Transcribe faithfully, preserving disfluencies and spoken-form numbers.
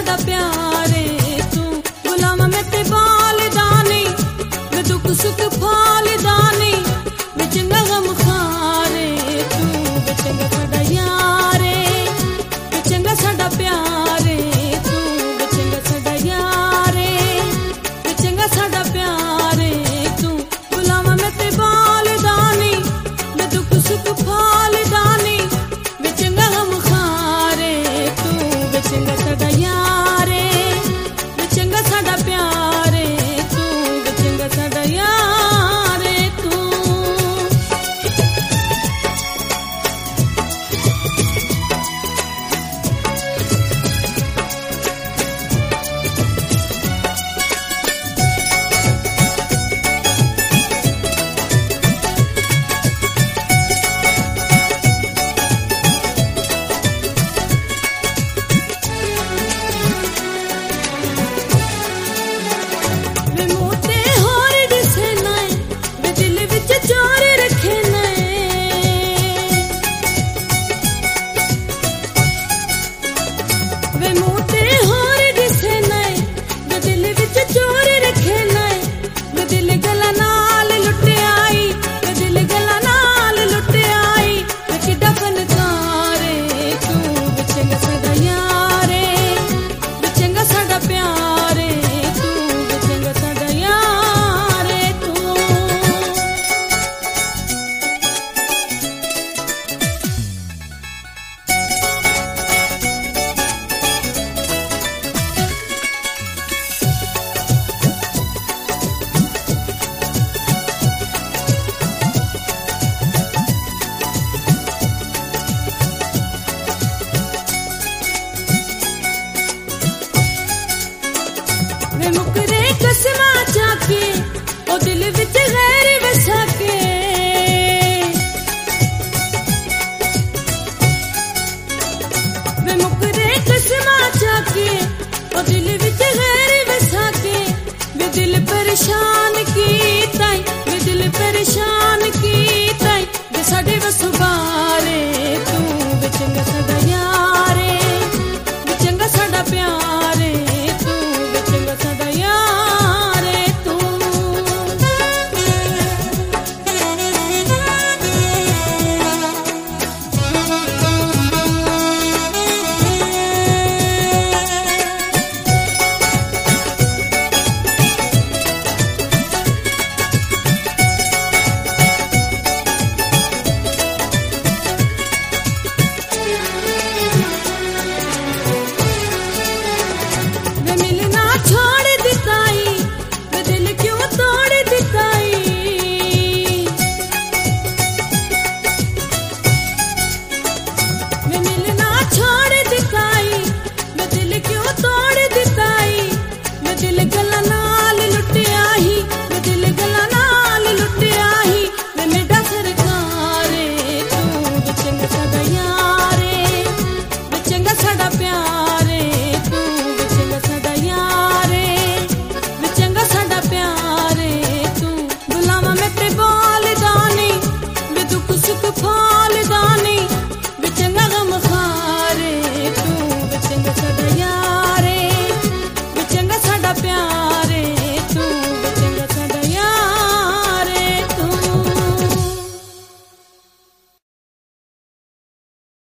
साडा प्यारे तू गुलाम में ते बाल दानी वे दुख सुख फाल दानी वे चंगा गम खारे तू वे चंगा साडा यारे वे चंगा साडा प्यारे तू वे चंगा साडा यारे वे चंगा साडा प्यारे तू गुलाम में ते बाल दानी वे दुख सुख फाल दानी वे चंगा गम खारे तू वे चंगा साडा यारे वे चंगा साडा प्यारे तू वे चंगा साडा यारे तू। वे मोते होर दिसे नए वे दिल विच चोर रखे नए वे मोते होर दिसे नए वे दिल विच चोर रखे नए वे दिल गला नाल लुटे आई वे दिल गला नाल लुटे आई वे किड्डा फनकारे तू वे चंगा साडा यारे वे चंगा साडा प्यारे तू वे चंगा साडा यारे तू। वे मुकरे कसमा चाके ओ दिल विच गैर वसा के वे मुकरे कसमा चाके ओ दिल विच गैर वसा के वे दिल परेशान